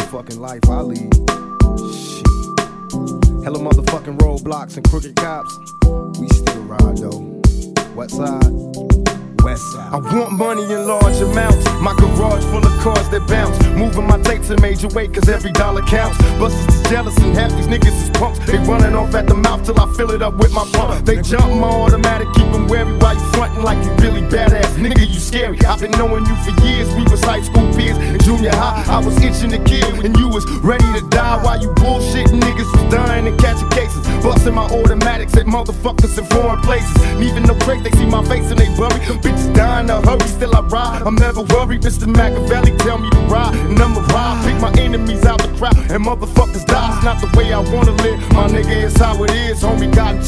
motherfucking life I lead. Shit. Hella motherfucking roadblocks and crooked cops. We still ride though. West side. West side. I want money in large amounts. My garage full of cars that bounce. Moving my tapes in major way cause every dollar counts. Busters is jealous and half these niggas is punks. They running off at the mouth till I fill it up with my pump. They jump my automatic, keep them wary while you frontin' like you really badass. Nigga, you scary. I've been knowing you for years. We was high school peers. In junior high, I was itching to kill. And you was ready to die while you bullshitting niggas was dying and catching cases. Busting my automatics at motherfuckers in foreign places. Leaving no trace, they see my face and they bury. Bitches die in a hurry, still I ride. I'm never worried, Mr. Machiavelli tell me to ride. And I'ma ride, pick my enemies out the crowd. And motherfuckers die, it's not the way I wanna live. My nigga, it's how it is, homie, got